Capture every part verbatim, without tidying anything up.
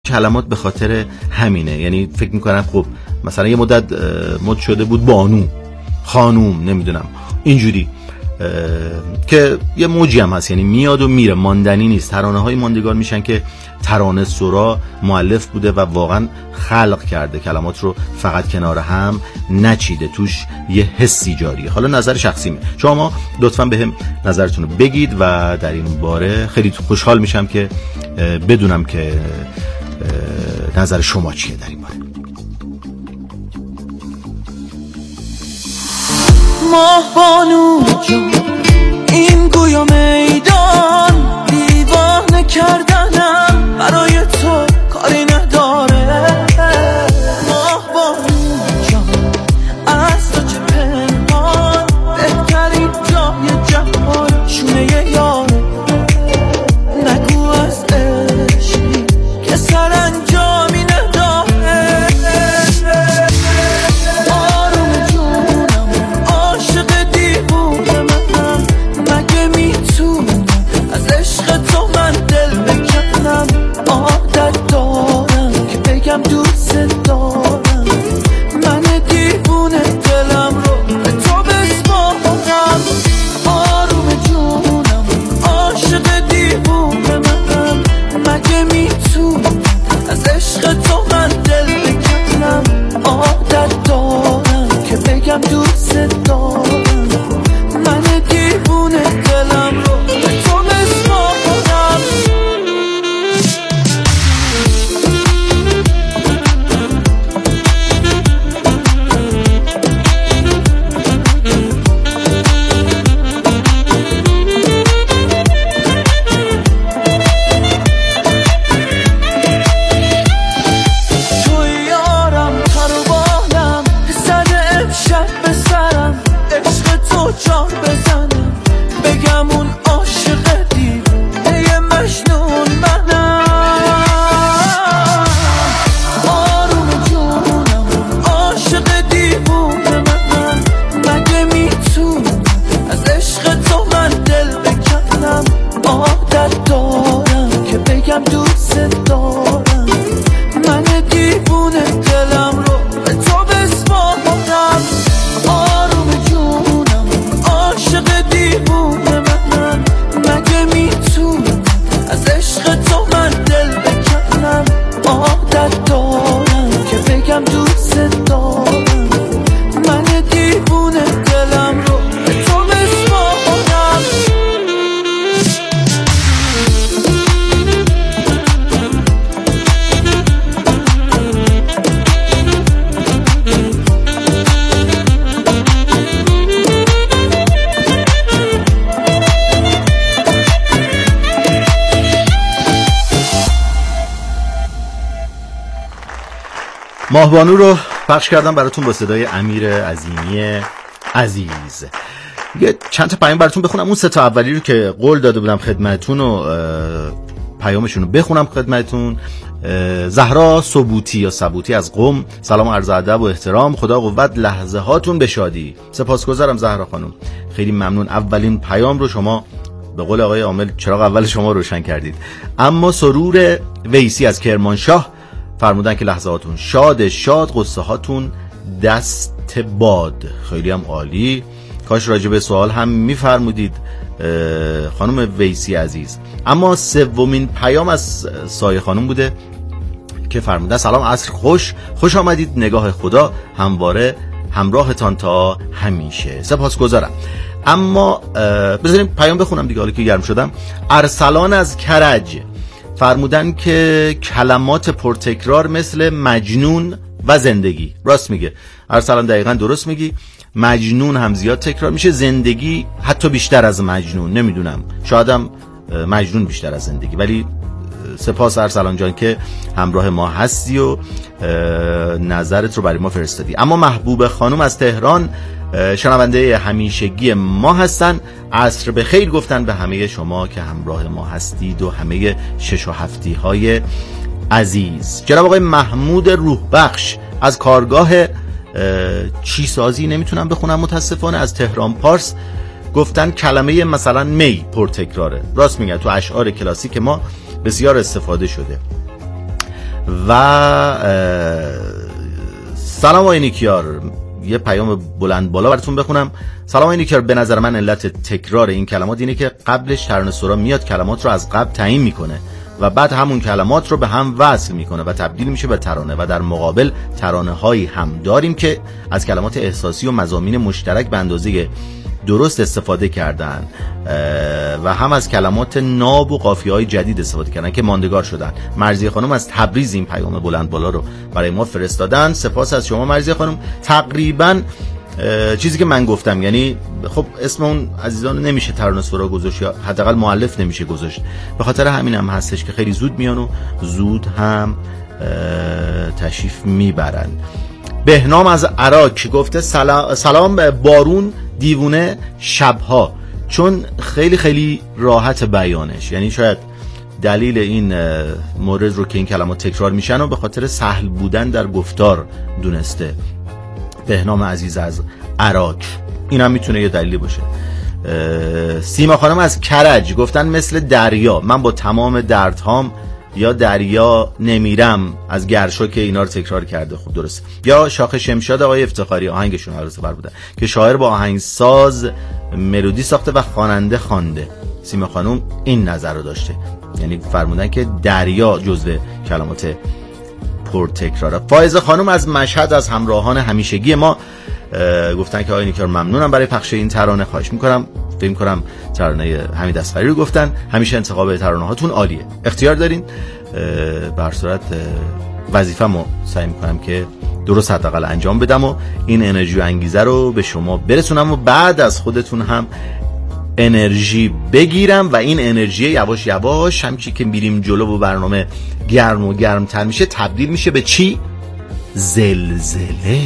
کلمات به خاطر همینه. یعنی فکر میکنم خب مثلا یه مدت مد شده بود بانو، خانوم، نمیدونم اینجوری که یه موجی هم هست، یعنی میاد و میره، ماندنی نیست. ترانه های ماندگار میشن که ترانه سرا مؤلف بوده و واقعا خلق کرده، کلمات رو فقط کنار هم نچیده، توش یه حسی جاریه. حالا نظر شخصیمه، شما لطفاً به هم نظرتون رو بگید و در این باره خیلی خوشحال میشم که بدونم که نظر شما چیه در این باره. ماه بانو جان این گویا میدان دیوانه کردنم برای تو کاری نداره. ماه بانو جان از تو چه پنهان بهترین جای جهان شونه یاره. نگو از عشقی که سرانجامی نداره. آروم جونم عاشق دیوونه منم، مگه میتونم از عشق تو من دل بکنم. عادت دارم که بگم دوست دارم، من دیوونه دلم رو به تو بسپارم. آروم جونم عاشق دیوونه منم، مگه میتونم از عشق تو من دل بکنم. عادت دارم که بگم دوست دارم، من دیوونه دلم رو به تو بسپارم. تو یارم تر و بالم زده امشب به سرم، عشق تو جان بزنم بگم اون عاشق دیوونه مجنون منم. آروم جونم عاشق دیوونه منم، مگه میتونم از عشق تو من دل بکنم. عادت دارم که بگم دوست دارم، من دیوونه دلم رو به تو بسپارم. آروم جونم عاشق دیوونه منم، مگه میتونم از عشق تو من دل بکنم. عادت دارم که بگم دوست دارم، من دیوونه دلم رو به تو بسپارم. ماهبانو رو پخش کردم براتون با صدای امیر عظیمی عزیز. یه چند تا پیام براتون بخونم. اون سه تا اولی رو که قول داده بودم خدمتتون و پیامشون رو بخونم خدمتتون. زهرا ثبوتی یا ثبوتی از قم، سلام و عرض ادب و احترام، خدا قوت لحظه هاتون به شادی. سپاسگزارم زهرا خانم، خیلی ممنون. اولین پیام رو شما به قول آقای عامل چراغ اول شما روشن کردید. اما سرور ویسی از کرمانشاه فرمودن که لحظه هاتون شاد شاد، قصه هاتون دست باد. خیلی هم عالی. کاش راجع به سوال هم میفرمودید خانم ویسی عزیز. اما سومین پیام از سایه خانم بوده که فرمودن سلام، عصر خوش، خوش آمدید، نگاه خدا همواره همراهتان تا همیشه. سپاسگزارم. اما بذاریم پیام بخونم دیگه حالا که گرم شدم. ارسلان از کرج فرمودن که کلمات پرتکرار مثل مجنون و زندگی. راست میگه ارسلان، دقیقاً درست میگی. مجنون هم زیاد تکرار میشه، زندگی حتی بیشتر از مجنون. نمیدونم، شایدم مجنون بیشتر از زندگی. ولی سپاس ارسلان جان که همراه ما هستی و نظرت رو برای ما فرستادی. اما محبوب خانم از تهران شنونده همیشگی ما هستن. عصر بخیر گفتن به همه شما که همراه ما هستید و همه شش و هفتی های عزیز. جناب آقای محمود روح بخش از کارگاه چی سازی نمیتونم بخونم متاسفانه، از تهران پارس گفتن کلمه مثلا می پرتکراره. راست میگن، تو اشعار کلاسیک ما بسیار استفاده شده. و سلام آقای نیکیار، یه پیام بلند بالا براتون بخونم. سلام آقای نیکیار، به نظر من علت تکرار این کلمات اینه که قبلش ترانه سرا میاد کلمات رو از قبل تعیین میکنه و بعد همون کلمات رو به هم وصل میکنه و تبدیل میشه به ترانه، و در مقابل ترانه هایی هم داریم که از کلمات احساسی و مضامین مشترک به اندازه درست استفاده کردن و هم از کلمات ناب و قافیه‌های جدید استفاده کردن که ماندگار شدن. مرضیه خانم از تبریز این پیام بلند بالا رو برای ما فرستادن. سپاس از شما مرضیه خانم. تقریبا چیزی که من گفتم، یعنی خب اسم اون عزیزان نمیشه ترانه سرا گذاشت یا حداقل مؤلف نمیشه گذاشت، به خاطر همین هم هستش که خیلی زود میان و زود هم تشریف میبرن. بهنام از عراق گفته سلام, سلام بارون دیوونه شبها، چون خیلی خیلی راحت بیانش، یعنی شاید دلیل این مورد رو که این کلمات تکرار میشن و به خاطر سهل بودن در گفتار دونسته. بهنام عزیز از عراق، این هم میتونه یه دلیلی باشه. سیما خانم از کرج گفتن مثل دریا، من با تمام دردهام یا دریا نمیرم، از گرشا که اینا رو تکرار کرده. خب درسته. یا شاخ شمشاد آقای افتخاری، آهنگشون عروس بر بودن که شاعر با آهنگساز ملودی ساخته و خواننده خوانده. سیما خانم این نظر رو داشته، یعنی فرمودن که دریا جزو کلمات پر تکراره. فائزه خانم از مشهد از همراهان همیشگی ما گفتن که آقای نیکیار ممنونم برای پخش این ترانه، خواهش میکنم. فکر کنم ترانه حمید اصغری رو گفتن. همیشه انتخاب ترانه هاتون عالیه، اختیار دارین. به هر صورت وظیفه‌مو سعی میکنم که درست حداقل انجام بدم و این انرژی و انگیزه رو به شما برسونم و بعد از خودتون هم انرژی بگیرم و این انرژی یواش یواش همچی که میریم جلو و برنامه گرم و گرمتر میشه تبدیل میشه به چی؟ زلزله.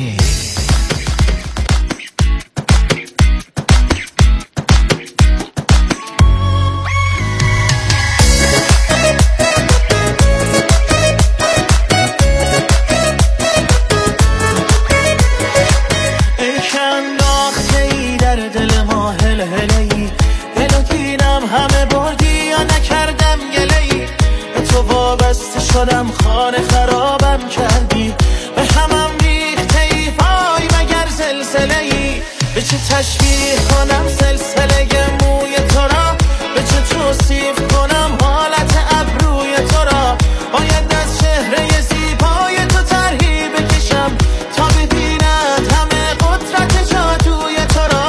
شدم خانه خرابم کردی، به همم ریخته ای وای مگر زلزله ای. به چه تشبیه کنم سلسله موی تو را، به چه توصیف کنم حالت ابروی تو را. باید از چهره زیبای تو طرحی بکشم تا ببینند همه قدرت جادوی تو را.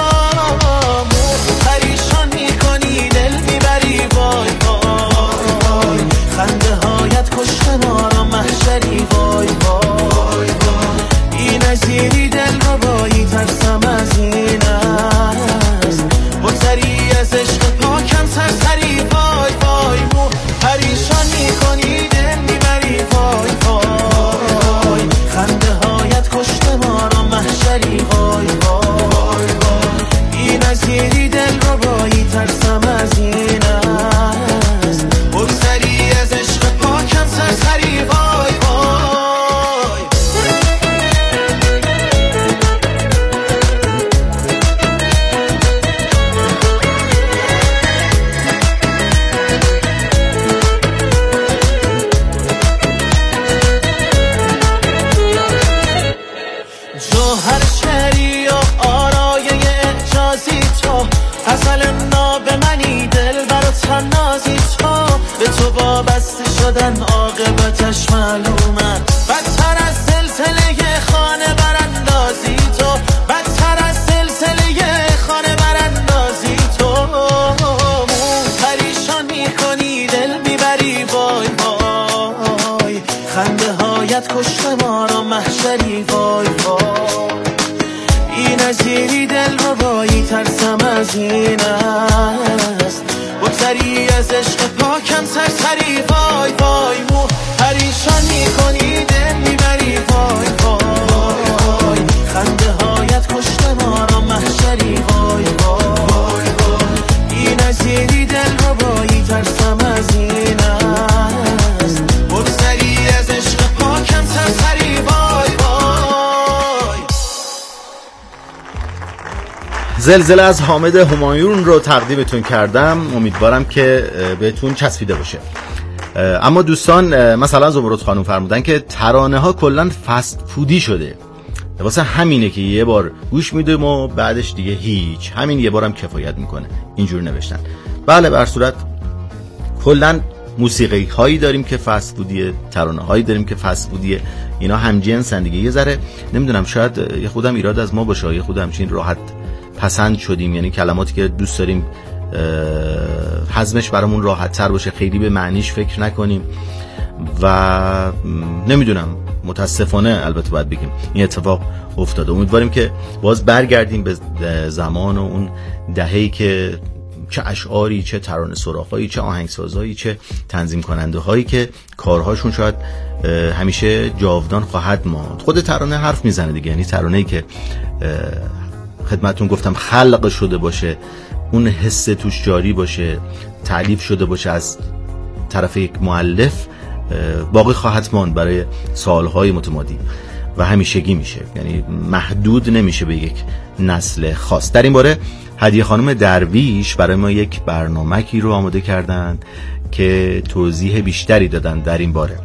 پریشان میکنی دل میبری وای وای، خنده هایت کشته ما را محشری وای وای. این از یه دل رو بایی ترسم از این است، بگذری از عشق پاکم سرسری وای وای. مو پریشان میکنی دل میبری وای وای، خنده هایت کشته ما را محشری وای وای. این از یه دل رو بایی ترسم از این است، بگذری از عشق پاکم سرسری وای وای. جوهر شهری و آرایه اعجازی تو، غزل ناب منی دل برا تنازی تو. به تو وابسته شدن عاقبتش معلومه، بدتر از سلسله خانه براندازی تو، بدتر از سلسله خانه براندازی تو. پریشان میکنی دل میبری وای وای، خنده هایت کشته ما را محشری وای وای. این از یه دل رو بایی ترسم از این است، بگذری از عشق پاکم سرسری وای وای. مو پریشان میکنی دل میبری وای وای، خنده هایت کشته ما را محشری وای وای. این از یه دل رو بایی ترسم از این است، بگذری از عشق پاکم سرسری وای وای. زلزله از حامد همایون رو تقدیمتون کردم، امیدوارم که بهتون چسبیده باشه. اما دوستان مثلا زمرد خانم فرمودن که ترانه ها کلن فست فودی شده، واسه همینه که یه بار گوش میدیم و بعدش دیگه هیچ، همین یه بارم کفایت میکنه. اینجور نوشتن. بله بر صورت کلن موسیقی هایی داریم که فست فودیه، ترانه هایی داریم که فست فودیه، اینا همجنسن دیگه. یه ذره نمیدونم شاید یه خودم ایراد از ما باشه، یه خودم همچین راحت پسند شدیم، یعنی کلماتی که دوست داریم هضمش برامون راحت تر باشه، خیلی به معنیش فکر نکنیم و نمیدونم متاسفانه البته باید بگیم این اتفاق افتاده. امیدواریم که باز برگردیم به زمان و اون دهه‌ای که چه اشعاری، چه ترانه سراخایی، چه آهنگسازایی، چه تنظیم کننده هایی که کارهاشون شاید همیشه جاودان خواهد ماند. خود ترانه حرف میزنه دیگه، یعنی ترانه‌ای که خدمتتون گفتم خلق شده باشه، اون حس توش جاری باشه، تألیف شده باشه از طرف یک مؤلف، باقی خواهد ماند برای سالهای متمادی و همیشگی میشه، یعنی محدود نمیشه به یک نسل خاص. در این باره هدیه خانم درویش برای ما یک برنامه‌ای رو آماده کردن که توضیح بیشتری دادن در این باره.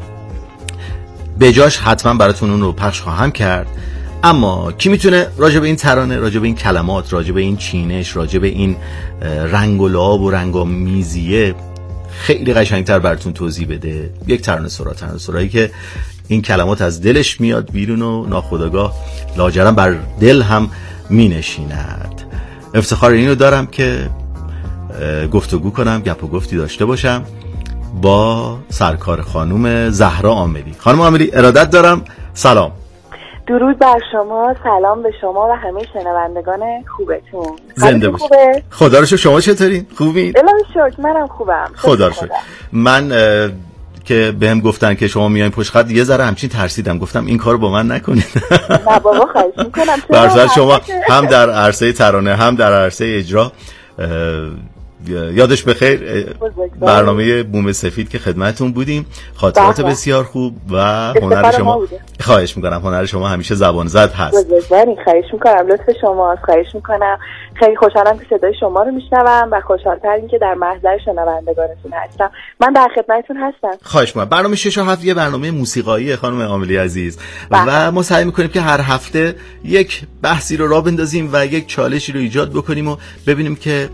به جاش حتما براتون اون رو پخش خواهم کرد. اما کی میتونه راجع به این ترانه، راجع به این کلمات، راجع به این چینش، راجع به این رنگ و لعاب و رنگامیزیه خیلی قشنگتر براتون توضیح بده؟ یک ترانه سرا، ترانه سرایی که این کلمات از دلش میاد بیرون و ناخودآگاه لاجرم بر دل هم مینشیند. افتخار اینو دارم که گفتگو کنم، گپ و گفتی داشته باشم با سرکار خانم زهرا عاملی. خانم عاملی ارادت دارم، سلام. درود بر شما، سلام به شما و همه شنوندگان خوبتون. زنده باشید. خدا رو شکر. شما چطورین؟ خوبین؟ الهی شکر منم خوبم. خدا رو شکر. من که بهم گفتن که شما میاین پشت خط یه ذره همچین ترسیدم، گفتم این کارو با من نکنید. نه بابا خواهش میکنم. برای شما هم در عرصه ترانه هم در عرصه اجرا یادش بخیر برنامه بوم سفید که خدمتتون بودیم، خاطرات بسیار خوب و هنر شما. خواهش میکنم، هنر شما همیشه زبان زد هست. بزرگواری، خواهش میکنم، لطف شماست، خواهش میکنم. خیلی خوشحالم که صدای شما رو میشنوم و خوشحال‌ترم که در محضر شنوندگانتون هستم. من در خدمتتون هستم. خواهش میکنم. برنامه شش و هفت یه برنامه موسیقایی خانم عاملی عزیز و ما سعی میکنیم که هر هفته یک بحثی رو راه بندازیم و یک چالشی رو ایجاد بکنیم و ببینیم که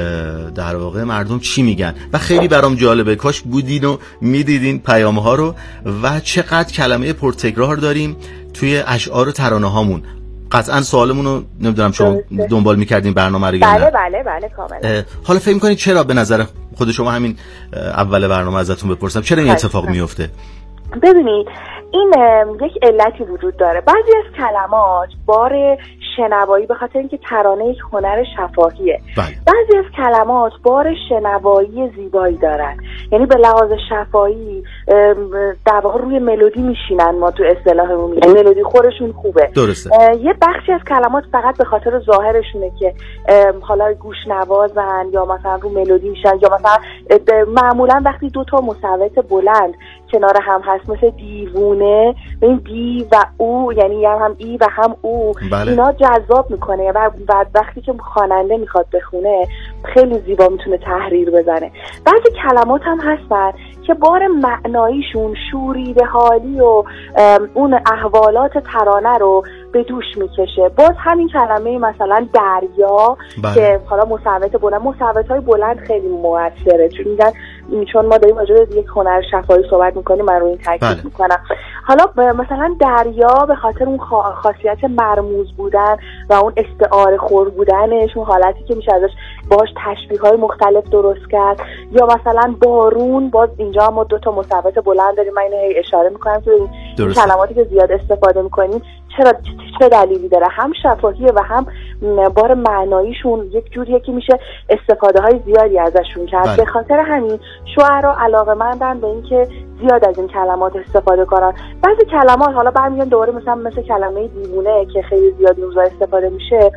در واقع مردم چی میگن و خیلی برام جالبه، کاش بودین و میدیدین پیام‌ها رو و چقدر کلمه پرتکرار داریم توی اشعار و ترانه هامون. قطعا سوالمون رو نمیدونم شما دنبال میکردین برنامه رو یا نه؟ بله بله بله کاملا. حالا فکر میکنید چرا به نظر خود شما، همین اول برنامه ازتون بپرسم، چرا این اتفاق میفته؟ ببینید این یک علتی وجود داره. بعضی از کلمات بار شنوایی به خاطر اینکه ترانه یک هنر شفاهیه. بله. بعضی از کلمات بار شنوایی زیبایی دارن، یعنی به لحاظ شفاهی در واقع روی ملودی میشینن، ما تو اصطلاحمون میگیم ملودی خورشون خوبه. درسته. یه بخشی از کلمات فقط به خاطر ظاهرشونه که حالا گوش نوازن یا مثلا رو ملودی میشن، یا مثلا معمولا وقتی دو تا مصوت بلند کنار هم هست مثل دیوونه، این دی و او، یعنی هم ای و هم او، بله. اینا جذاب میکنه و وقتی که خواننده میخواد بخونه خیلی زیبا میتونه تحریر بزنه. بعضی کلمات هم هستن که بار معناییشون شوریده حالی و اون احوالات ترانه رو به دوش میکشه. باز همین کلمه مثلا دریا بله. که حالا مصوت بلند، مصوت های بلند خیلی موثره، چون میگن چون ما داریم راجع به یک هنر شفاهی صحبت میکنیم، من رو این تاکید بله. میکنم. حالا مثلا دریا به خاطر اون خاصیت مرموز بودن و اون استعاره خور بودنش، اون حالتی که میشه ازش باهاش تشبیه های مختلف درست کرد، یا مثلا بارون، باز اینجا ما دو تا مصوت بلند داریم، من اینو اشاره میکنم که این کلماتی که زیاد استفاده میکنیم چرا چه دلیلی داره، هم شفاهیه و هم بار معناییشون یک جوریه که میشه استفاده های زیادی ازشون کرد. بله. به خاطر همین شاعرها علاقه‌مندن به اینکه زیاد از این کلمات استفاده کنن. بعضی کلمات حالا برمیگردن دوباره مثلا مثل کلمه دیوونه که خیلی زیاد روزا استفاده میشه،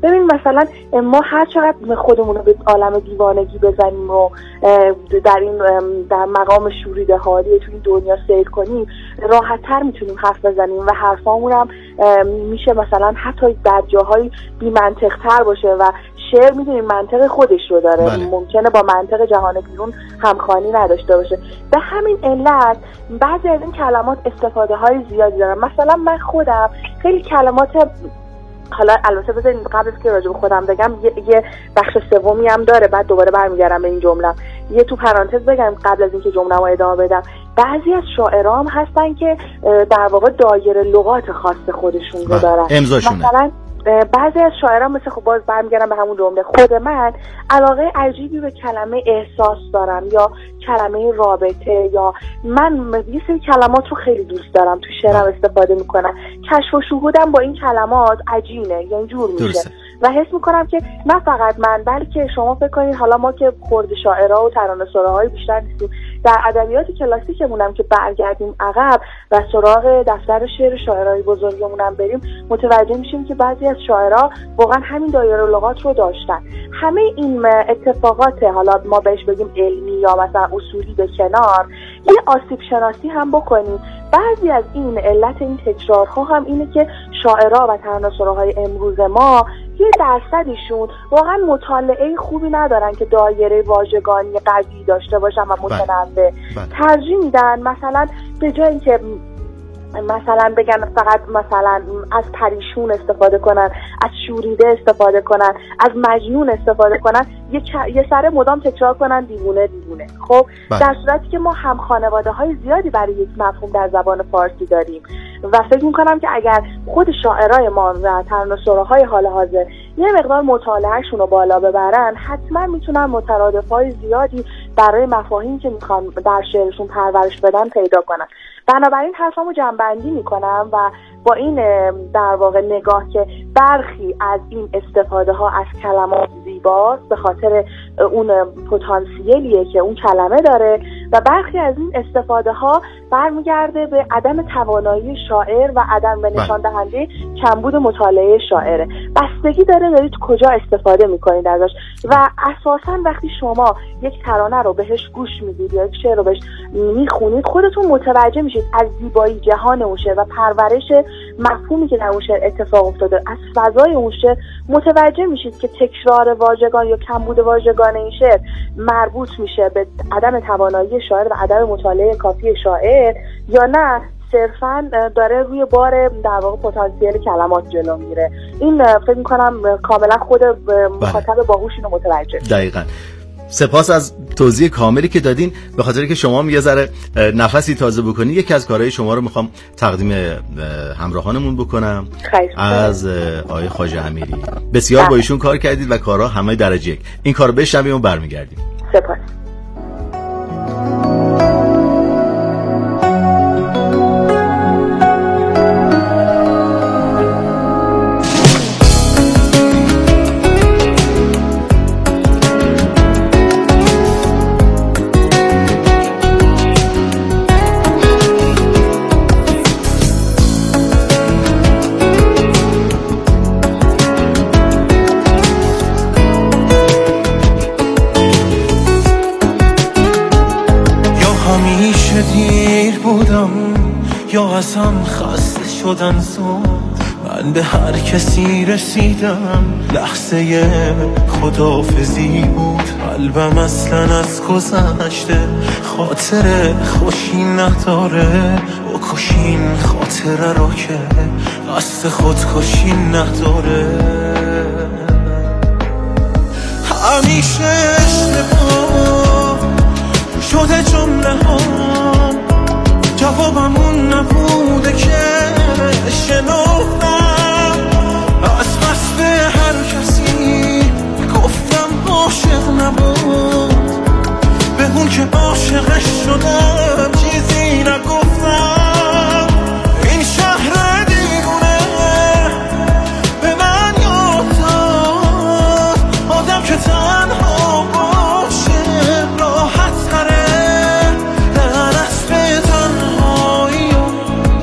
ببین مثلا ما هر چقدر خودمون رو به عالم دیوانگی بزنیم و در این در مقام شوریده حالی تو این دنیا سیر کنیم، راحت تر میتونیم حرف بزنیم و حرفامون هم میشه مثلا حتی در جاهای بی منطق تر باشه و شعر میدونیم منطق خودش رو داره. بله. ممکنه با منطق جهان بیرون همخوانی نداشته باشه. به همین علت بعضی از این کلمات استفاده های زیادی دارن. مثلا من خودم خیلی کلمات، حالا البته بذارید قبل از که راجع به خودم بگم یه, یه بخش سومی هم داره، بعد دوباره برمیگردم به این جمله. یه تو پرانتز بگم قبل از اینکه جمله‌مو ادامه بدم، بعضی از شاعرام هستن که در واقع دایره لغات خاص خودشون رو دارن. امضاشونه. مثلا بعضی از شاعران مثل خب باز برمیگردم به همون جمله، خود من علاقه عجیبی به کلمه احساس دارم یا کلمه رابطه، یا من یه سری کلمات رو خیلی دوست دارم تو شعرم استفاده میکنم. کشف و شهودم با این کلمات عجینه یا اینجور میشه درسته. و حس میکنم که نه فقط من بلکه شما فکر کنید حالا ما که خرد شاعرها و ترانه‌سراهای بیشتر نیستیم، در ادبیات کلاسیکمون هم که برگردیم عقب و سراغ دفتر شعر شاعرای بزرگمون هم بریم، متوجه میشیم که بعضی از شاعرها واقعا همین دایره لغات رو داشتن. همه این اتفاقات حالا ما بهش بگیم علمی یا مثلا اصولی به کنار، یه آسیب شناسی هم بکنیم. بعضی از این علت این تکرارها هم اینه که شاعرها و ترانه‌سراهای امروز ما یه درصدشون واقعا مطالعه خوبی ندارن که دایره واژگانی قوی داشته باشن و متنوع. ترجیح میدن مثلا به جای اینکه مثلا بگن فقط مثلا از پریشون استفاده کنن، از شوریده استفاده کنن، از مجنون استفاده کنن، یه, یه سر مدام تکرار کنن دیوونه دیوونه. خب بله. در صورتی که ما هم خانواده های زیادی برای یک مفهوم در زبان فارسی داریم و فکر میکنم که اگر خود شاعرای ما و ترانه‌سراهای حال حاضر یه مقدار مطالعهشون رو بالا ببرن، حتما میتونن مترادف‌های زیادی برای مفاهیمی که میخوان در شعرشون پرورش بدن پیدا کنن. بنابراین حرفامو جمع‌بندی میکنم و با این در واقع نگاه که برخی از این استفاده ها از کلمات زیباست به خاطر اون پتانسیلیه که اون کلمه داره و برخی از این استفاده ها برمیگرده به عدم توانایی شاعر و عدم به نشان دهنده کمبود مطالعه شاعره. بستگی داره دارید کجا استفاده میکنید ازش و اساساً وقتی شما یک ترانه رو بهش گوش میدید یا یک شعر رو بهش میخونید، خودتون متوجه میشید از زیبایی جهان اون شعر و پرورش مفهومی که در اون شعر اتفاق افتاده، از فضای اون شعر متوجه میشید که تکرار واژگان یا کمبود واژگان این شعر مربوط میشه به عدم توانایی شاعر و عدم مطالعه کافی شاعر یا نه صرفاً داره روی بار در واقع پتانسیل کلمات جلو میره. این فکر میکنم کاملا خود مخاطب باهوش اینو متوجه. دقیقاً. سپاس از توضیح کاملی که دادین. به خاطر که شما یه ذره نفسی تازه بکنید، یکی از کارهای شما رو میخوام تقدیم همراهانمون بکنم. از آقای خواجه امیری. بسیار با ایشون کار کردید و کارها همه درجه یک. این کارو بشنویم و برمیگردیم. سپاس. یا ازم خسته شدن زود، من به هر کسی رسیدم لحظه خداحافظی بود. قلبم اصلا از گذشته خاطر خوشی نداره، بکشین خاطره رو که قصد خودکشی نداره. همیشه اشتباه شده جمله ها، جوابمون نبوده که شنفتم از پس به هر کسی گفتم عاشق نبود، به اون که عاشقش شدم چیزی نگفتم. این شهر دیوونه به من یاد داد آدم که تنها باشه راحت تره،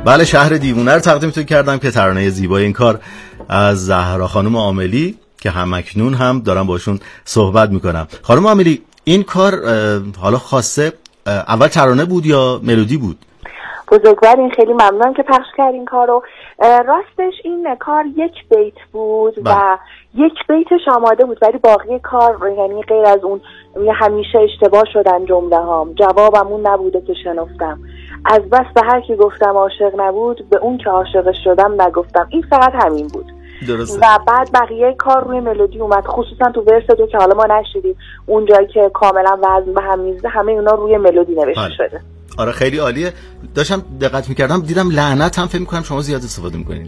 بله، شهر دیوونه رو تقدیمتون کردم که ترانه زیبای این کار از زهرا خانم عاملی که همکنون هم دارم باشون صحبت میکنم. خانم عاملی، این کار حالا خاصه اول ترانه بود یا ملودی بود؟ بزرگوار، این خیلی ممنونم که پخش کردین این کارو. راستش این کار یک بیت بود با. و یک بیتش آماده بود، ولی باقی کار یعنی غیر از اون همیشه اشتباه شدن جمله هام. جوابم اون نبوده که شنفتم، از بس به هر کی گفتم عاشق نبود، به اون که عاشقش شدم نگفتم. این فقط همین بود. درسته. و بعد بقیه کار روی ملودی اومد، خصوصا تو ورس دو که حالا ما نشیدیم، اون جایی که کاملا وزن به هم میزه، همه اونا روی ملودی نوشته حال. شده. آره خیلی عالیه. داشتم دقت میکردم دیدم لعنت هم فکر میکنم شما زیاد استفاده میکنید.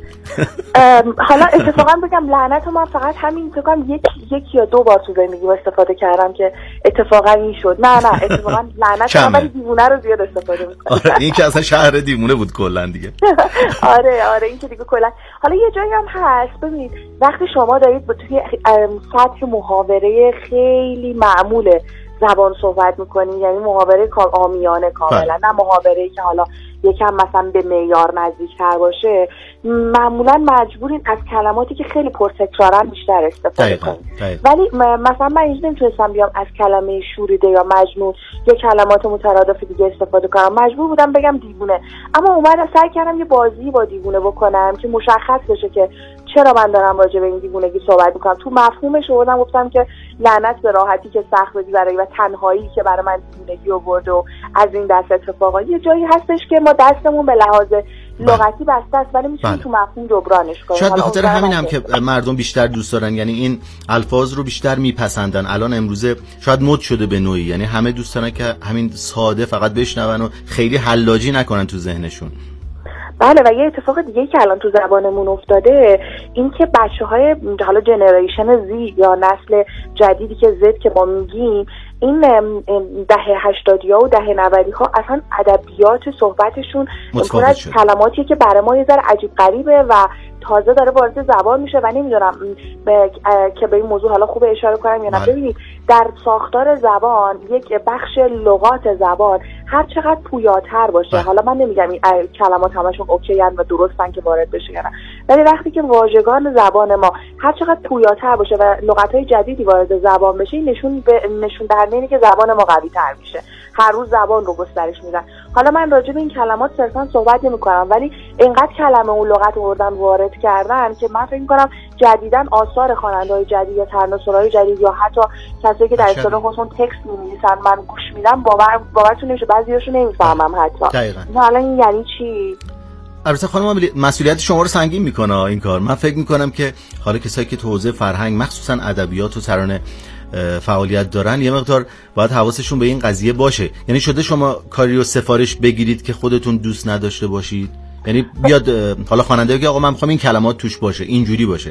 حالا اتفاقا بگم لعنت رو من فقط همین فکر کنم یک یک یا دو بار تو زندگیم استفاده کردم که اتفاقا این شد. نه نه اتفاقا لعنت رو ولی دیوونه رو زیاد استفاده میکنم. آره این که اصلا شهر دیوونه بود کلا دیگه. آره آره این که دیگه کلا. حالا یه جایی هم هست ببینید وقتی شما دارید با توی سطح محاوره خیلی معموله زبان صحبت میکنیم، یعنی محاوره عامیانه کاملا، نه محاوره‌ای که حالا یکم مثلا به معیار نزدیک‌تر باشه، معمولا مجبورین از کلماتی که خیلی پرتکرارن بیشتر استفاده کنید. ولی مثلا من اینجوری نمیتونستم بیام از کلمه شوریده یا مجنون یا کلمات مترادف دیگه استفاده کنم، مجبور بودم بگم دیوونه. اما اومدم سعی کردم یه بازی با دیوونه بکنم که مشخص بشه که چرا من دارم راجع به این دیوونگی صحبت میکنم. تو مفهومش آوردم گفتم که لعنت به راحتی که سخت بدی برای و تنهایی که برای من دیوونگی آورد و از این دست اتفاقا. یه جایی هستش که ما دستمون به لحاظ لغتی بسته است ولی میتونیم تو مفهوم جبرانش کنیم. شاید به خاطر همین هم که مردم بیشتر دوست دارن، یعنی این الفاظ رو بیشتر میپسندن. الان امروزه شاید مد شده به نوعی، یعنی همه دوست دارن که همین ساده فقط بشنون و خیلی حلاجی نکنن تو ذهنشون. بله و یه اتفاق دیگه که الان تو زبانمون افتاده این که بچه‌های حالا جنریشن زی یا نسل جدیدی که زد که ما میگیم، این دهه هشتادی ها و دهه نودی ها اصلا ادبیات صحبتشون پر از کلماتیه که برای ما یه ذره عجیب غریبه و تازه داره وارد زبان میشه و نمیدونم که به این موضوع حالا خوب اشاره کنم یا نه. ببینید در ساختار زبان یک بخش لغات زبان هر چقدر پویاتر باشه، حالا من نمیگم این کلمات همشون اوکی ان و درستن که وارد بشه یا نه، ولی وقتی که واژگان زبان ما هر چقدر پویاتر باشه و لغت‌های جدیدی وارد زبان بشه، این نشون به نشون دهنده اینه که زبان ما قوی‌تر میشه. هر روز زبان رو گسترش میدن. حالا من راجع به این کلمات صرفا صحبت نمی‌کنم، ولی اینقدر کلمه اون لغت آوردن وارد کردن که من فکر می‌کنم جدیداً آثار خواننده‌های جدید یا ترانه‌سرای جدید یا حتی کسایی که در اصطلاح خودشون تکست می‌نویسن من گوش میدم باور باورتون نمیشه بعضیاشو نمی‌فهمم حتی. حالا این یعنی چی؟ البته خانم عاملی مسئولیت شما رو سنگین میکنه این کار. من فکر میکنم که حالا کسایی که تو حوزه فرهنگ مخصوصا ادبیات و ترانه فعالیت دارن یه مقدار باید حواسشون به این قضیه باشه. یعنی شده شما کاری رو سفارش بگیرید که خودتون دوست نداشته باشید؟ یعنی بیاد حالا خواننده بگه آقا من میخوام این کلمات توش باشه، اینجوری باشه.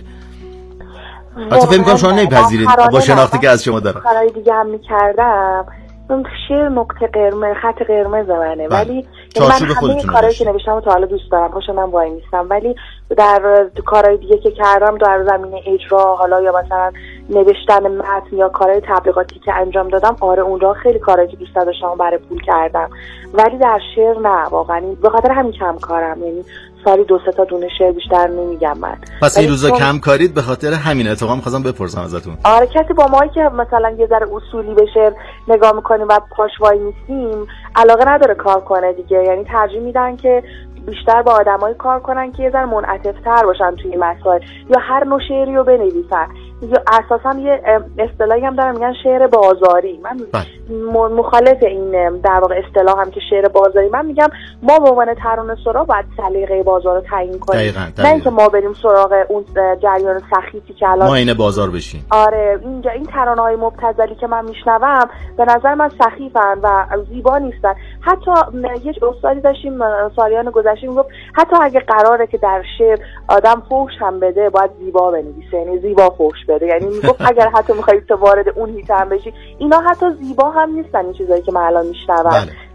البته فکر میکنم شما نمیپذیرید با شناختی که از شما دارم. کارهای دیگه هم میکردم شعر نقطه قرمز خط قرمز منه، ولی من همه کارهایی که نوشتم تا حالا دوست دارم، پاشو من وای نیستم، ولی در کارهای دیگه که کردم در زمینه اجرا حالا یا مثلا نوشتن متن یا کارهای تبلیغاتی که انجام دادم، آره اونجا خیلی کارهایی که دوست داشتم برای پول کردم، ولی در شعر نه. واقعا به خاطر همین کم کارم، یعنی سالی دو سه تا دونه شعر بیشتر نمیگم من. پس این روزا کم کارید به خاطر همین. اتفاقا می‌خواستم بپرسم ازتون. آره کسی با ما که مثلا یه ذره اصولی به شعر نگاه می‌کنیم و پاش وای نیستیم علاقه نداره کار کنه دیگه، یعنی ترجیح میدن که بیشتر با آدمایی کار کنن که یه ذره منعطف‌تر باشن توی مسائل یا هر نوع شعری رو بنویسن. یا اساسا یه اصطلاحی هم دارن میگن شعر بازاری. من مخالف این در واقع اصطلاح هم که شعر بازاری. من میگم ما به عنوان ترانه‌سرا باید سلیقه بازار رو تعیین کنیم، دقیقاً، دقیقاً. نه اینکه ما بریم سراغ اون جریان سخیفی که الان ما اینه بازار بشیم. آره اینجا این ترانه‌های مبتذلی که من میشنوم به نظر من سخیفن و زیبا نیستن. حتی یه استادی داشتیم سالیان گذشته میگفت حتی اگه قراره که در شعر آدم فحش هم بده باید زیبا بنویسه، یعنی زیبا فحش بده. یعنی میگفت اگر حتی میخواید تو وارد اون هیت هم بشی، اینا حتی زیبا هم نیستن این چیزایی که من الان میشنوم.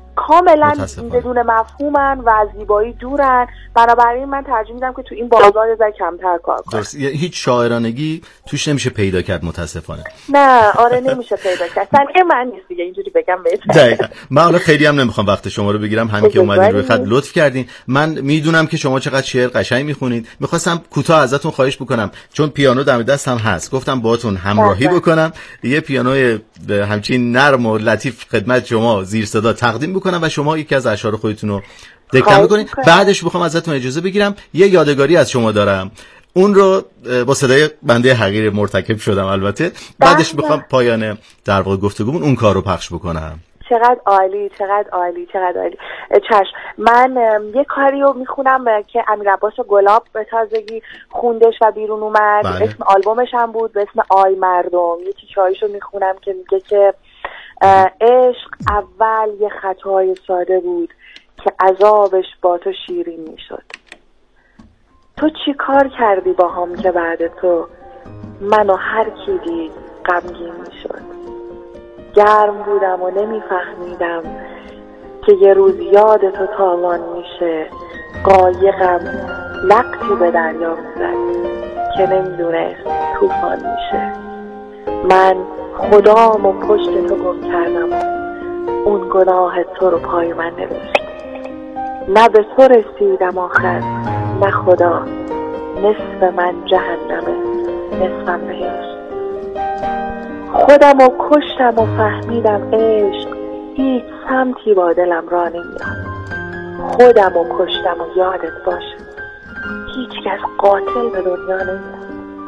کاملا بدون مفهومن و از زیبایی دورن. بنابراین من ترجیح میدم که تو این بازار یه ذره کمتر کار کنم. درست. هیچ شاعرانگی توش نمیشه پیدا کرد متاسفانه. نه آره نمیشه پیدا کرد. سلیقه من نیست دیگه اینجوری بگم بهتون. دقیقاً. من حالا خیلی هم نمیخوام وقت شما رو بگیرم، همین که اومدین روی خط لطف کردین. من میدونم که شما چقدر شعر قشنگ میخونید. میخواستم کوتاه ازتون خواهش بکنم چون پیانو دم دستم هست، گفتم باهاتون همراهی بکنم، یه پیانو همچین نرم و لطیف خدمت شما زیر صدا تقدیم بکنم و شما یکی از اشعار خودتون رو دکلمه کنین. بعدش بخوام ازتون اجازه بگیرم یه یادگاری از شما دارم، اون رو با صدای بنده حقیر مرتکب شدم البته، بعدش بخوام پایان در واقع گفتگومون اون کار رو پخش بکنم. چقدر عالی، چقدر عالی، چقدر عالی. چشم. من یه کاری رو میخونم که امیر عباس گلاب به تازگی خوندش و بیرون اومد. بله. اسم آلبومش هم بود به اسم آی مردم. یه تیکه‌ایشو میخونم که میگه که عشق اول یه خطای ساده بود که عذابش با تو شیرین میشد. تو چی کار کردی با هم که بعد تو منو هر کی دید غمگین میشد. گرم بودم و نمیفهمیدم که یه روز یاد تو تاوان میشه. قایقم لقتی به دریا میزد که نمیدونست طوفان میشه. من خدام و پشت تو گم کردم، اون گناه تو رو پای من نوشت. نه به تو رسیدم آخر نه خدا، نصف من جهنمه نصفم بهشت. خودم رو کشتم و فهمیدم عشق هیچ سمتی با دلم را نمیاد. خودم رو کشتم و یادت باشه هیچ کس قاتل به دنیا نمیاد.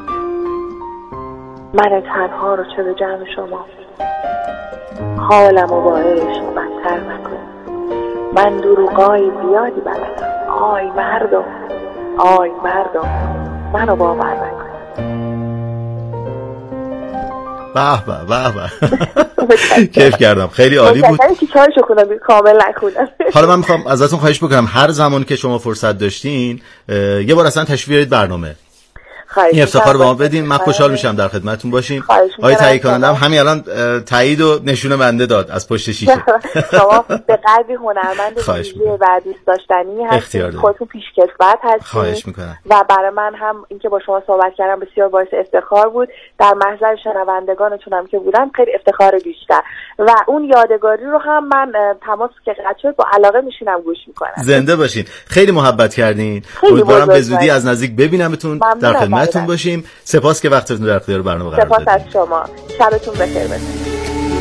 من تنها رو چه به جمع شما، حالم رو با عشق بدتر نکن. من دروغای زیادی بلدم. آی مردم، آی مردم، منو باور نکن. به به به به. کیف کردم، خیلی عالی بود. من چیکارشو کنم کامل نخونم. حالا من میخوام ازتون خواهش بکنم هر زمان که شما فرصت داشتین یه بار اصلا تشریف بیارید برنامه. این افتخار به ما بدین، من خوشحال میشم در خدمتتون باشیم. آقای تایید کنندم همین الان تایید و نشونه بنده داد از پشت شیشه. شما به قدری هنرمند ویژه و دوست داشتنی هستید، خودتون پیشکسوت هستید. خواهش میکنم. و برای من هم اینکه با شما صحبت کردم بسیار باعث افتخار بود. در محضر شنوندگانتون هم که بودم خیلی افتخار بیشتر. و اون یادگاری رو هم من تماس که قطع شد با علاقه میشینم گوش میکنم. زنده باشین. خیلی محبت کردین. امیدوارم به زودی از نزدیک ببینمتون، در خدمتتون باشیم. سپاس که وقتتون در اختیار برنامه قرار دادید. سپاس از شما. شبتون بخیر باشه.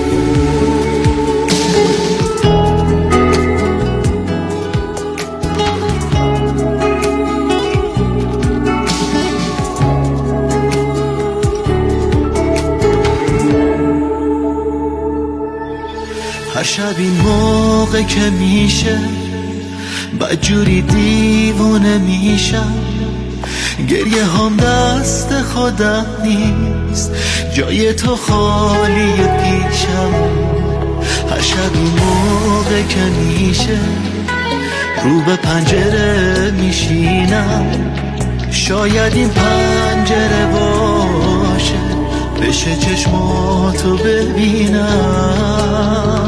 هر شب این موقع که میشه بدجوری دیوونه میشم. گریه هم دست خودم نیست، جای تو خالی پیشم. هر شب این موقع که میشه رو به پنجره میشینم. شاید این پنجره باشه بشه چشماتو ببینم.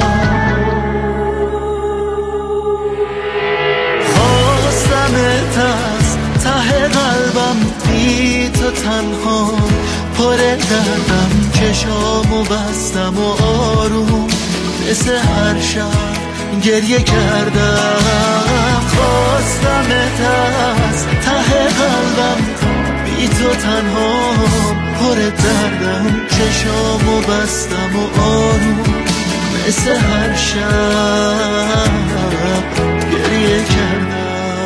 خواستمت از ته قلبم بی تو تنها پر دردم. چشامو بستم و آروم مثل هر شب گریه کردم. خواستمت از ته قلبم بی تو تنها پر دردم. چشامو بستم و آروم مثل هر شب گریه کردم.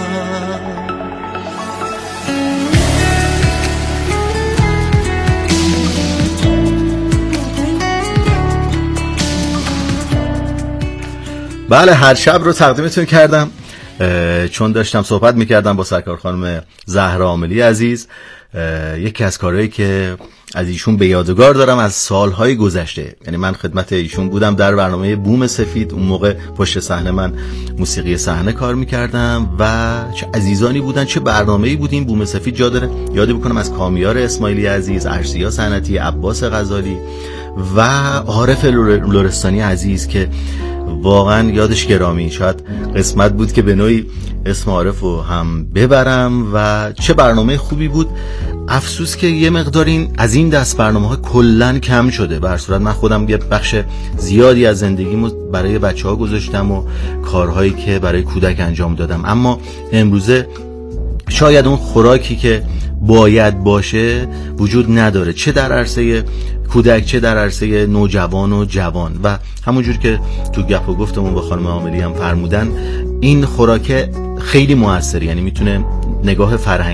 بله هر شب رو تقدیمتون کردم چون داشتم صحبت میکردم با سرکار خانم زهرا عاملی عزیز. یکی از کارهایی که از ایشون به یادگار دارم از سالهای گذشته، یعنی من خدمت ایشون بودم در برنامه بوم سفید. اون موقع پشت صحنه من موسیقی صحنه کار میکردم و چه عزیزانی بودن، چه برنامه‌ای بودیم. بوم سفید جا داره یادی بکنم از کامیار اسماعیلی عزیز، ارسیا سنتی، عباس غزالی و عارف لرستانی عزیز که واقعا یادش گرامی. شاید قسمت بود که به نوعی اسم عارف رو هم ببرم و چه برنامه خوبی بود. افسوس که یه مقدار این از این دست برنامه ها کلن کم شده. به هر صورت من خودم یه بخش زیادی از زندگیمو برای بچه ها گذاشتم و کارهایی که برای کودک انجام دادم، اما امروزه شاید اون خوراکی که باید باشه وجود نداره، چه در عرصه کودک چه در عرصه نوجوان و جوان. و همونجور که تو گپ و گفتمون با خانم عاملی هم فرمودن، این خوراک خیلی موثره، یعنی میتونه نگاه فرهنگی